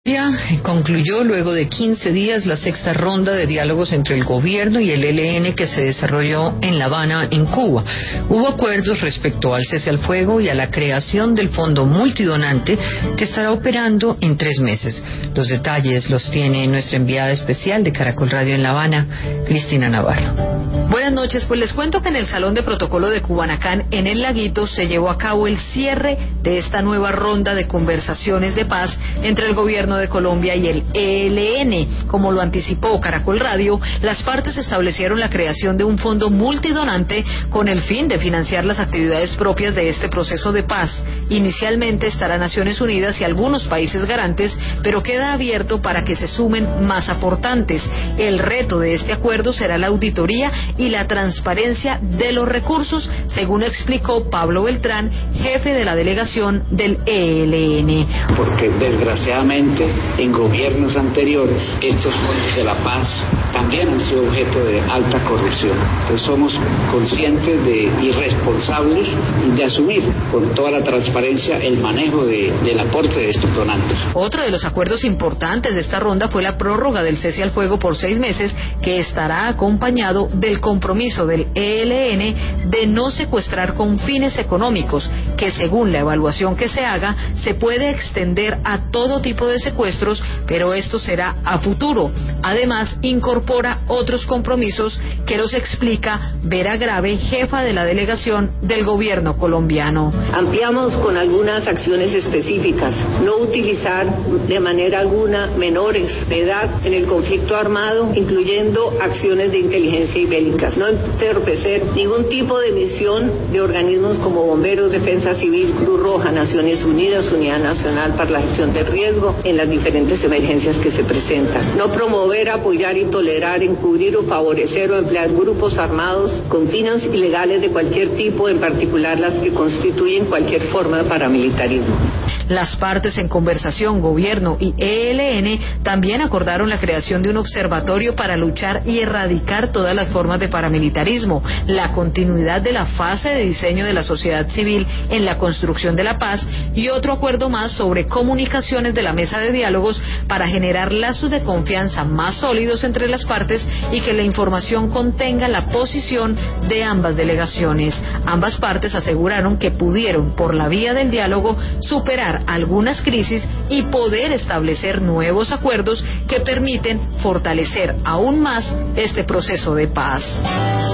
Concluyó luego de 15 días la sexta ronda de diálogos entre el gobierno y el ELN que se desarrolló en La Habana, en Cuba. Hubo acuerdos respecto al cese al fuego y a la creación del fondo multidonante que estará operando en 3 meses. Los detalles los tiene nuestra enviada especial de Caracol Radio en La Habana, Cristina Navarro. Buenas noches, pues les cuento que en el Salón de Protocolo de Cubanacán, en El Laguito, se llevó a cabo el cierre de esta nueva ronda de conversaciones de paz entre el gobierno de Colombia y el ELN. Como lo anticipó Caracol Radio, las partes establecieron la creación de un fondo multidonante con el fin de financiar las actividades propias de este proceso de paz. Inicialmente estará Naciones Unidas y algunos países garantes, pero queda abierto para que se sumen más aportantes. El reto de este acuerdo será la auditoría y la transparencia de los recursos, según explicó Pablo Beltrán, jefe de la delegación del ELN. Porque desgraciadamente en gobiernos anteriores estos fondos de la paz también han sido objeto de alta corrupción. Entonces somos conscientes y responsables de asumir con toda la transparencia el manejo del aporte de estos donantes. Otro de los acuerdos importantes de esta ronda fue la prórroga del cese al fuego por 6 meses, que estará acompañado del compromiso del ELN de no secuestrar con fines económicos, que según la evaluación que se haga, se puede extender a todo tipo de secuestros, pero esto será a futuro. Además, incorpora otros compromisos que los explica Vera Grave, jefa de la delegación del gobierno colombiano. Ampliamos con algunas acciones específicas, no utilizar de manera alguna menores de edad en el conflicto armado, incluyendo acciones de inteligencia y bélicas, no entorpecer ningún tipo de misión de organismos como Bomberos, Defensa Civil, Cruz Roja, Naciones Unidas, Unidad Nacional para la Gestión del Riesgo en las diferentes emergencias que se presentan. No promover, apoyar y tolerar, encubrir o favorecer o emplear grupos armados con fines ilegales de cualquier tipo, en particular las que constituyen cualquier forma de paramilitarismo. Las partes en conversación, gobierno y ELN, también acordaron la creación de un observatorio para luchar y erradicar todas las formas de paramilitarismo, la continuidad de la fase de diseño de la sociedad civil en la construcción de la paz y otro acuerdo más sobre comunicaciones de la mesa de diálogos para generar lazos de confianza más sólidos entre las partes y que la información contenga la posición de ambas delegaciones. Ambas partes aseguraron que pudieron, por la vía del diálogo, superar algunas crisis y poder establecer nuevos acuerdos que permiten fortalecer aún más este proceso de paz.